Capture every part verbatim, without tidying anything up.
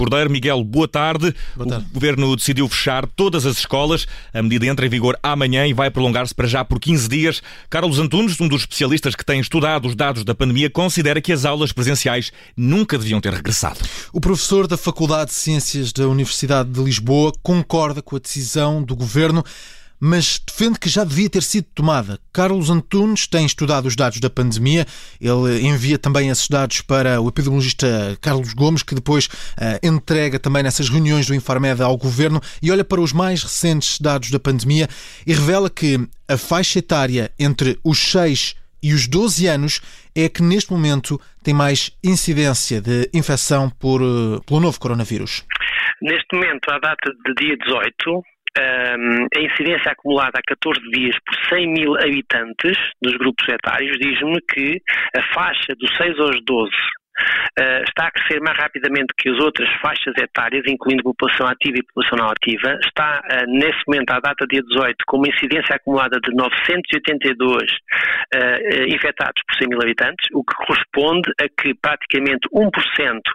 Cordeiro. Miguel, boa tarde. Boa tarde. O Governo decidiu fechar todas as escolas. A medida entra em vigor amanhã e vai prolongar-se para já por quinze dias. Carlos Antunes, um dos especialistas que tem estudado os dados da pandemia, considera que as aulas presenciais nunca deviam ter regressado. O professor da Faculdade de Ciências da Universidade de Lisboa concorda com a decisão do Governo, mas defende que já devia ter sido tomada. Carlos Antunes tem estudado os dados da pandemia. Ele envia também esses dados para o epidemiologista Carlos Gomes, que depois uh, entrega também nessas reuniões do Infarmed ao Governo, e olha para os mais recentes dados da pandemia e revela que a faixa etária entre os seis e os doze anos é a que neste momento tem mais incidência de infecção por, uh, pelo novo coronavírus. Neste momento, à data de dia dezoito, Um, a incidência acumulada há catorze dias por cem mil habitantes dos grupos etários diz-me que a faixa dos seis aos doze uh, está a crescer mais rapidamente que as outras faixas etárias, incluindo população ativa e população não ativa. Está, uh, nesse momento, à data dia dezoito, com uma incidência acumulada de novecentos e oitenta e dois uh, infectados por cem mil habitantes, o que corresponde a que praticamente um por cento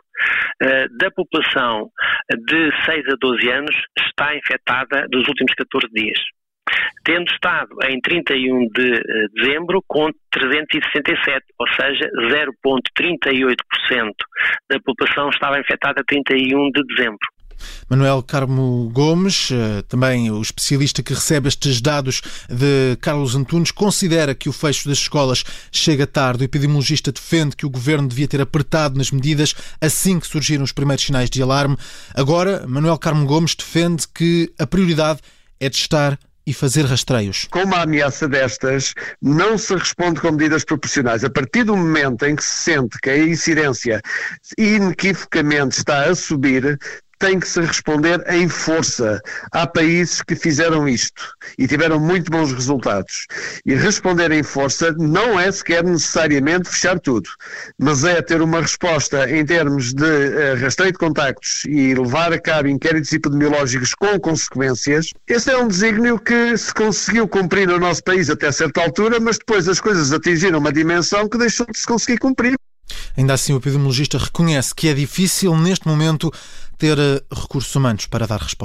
da população de seis a doze anos está infectada dos últimos catorze dias, tendo estado em trinta e um de dezembro com trezentos e sessenta e sete, ou seja, zero vírgula trinta e oito por cento da população estava infectada a trinta e um de dezembro. Manuel Carmo Gomes, também o especialista que recebe estes dados de Carlos Antunes, considera que o fecho das escolas chega tarde. O epidemiologista defende que o Governo devia ter apertado nas medidas assim que surgiram os primeiros sinais de alarme. Agora, Manuel Carmo Gomes defende que a prioridade é testar e fazer rastreios. Com uma ameaça destas, não se responde com medidas proporcionais. A partir do momento em que se sente que a incidência inequivocamente está a subir, tem que se responder em força. Há países que fizeram isto e tiveram muito bons resultados. E responder em força não é sequer necessariamente fechar tudo, mas é ter uma resposta em termos de uh, rastreio de contactos e levar a cabo inquéritos epidemiológicos com consequências. Esse é um desígnio que se conseguiu cumprir no nosso país até certa altura, mas depois as coisas atingiram uma dimensão que deixou de se conseguir cumprir. Ainda assim, o epidemiologista reconhece que é difícil, neste momento, ter recursos humanos para dar resposta.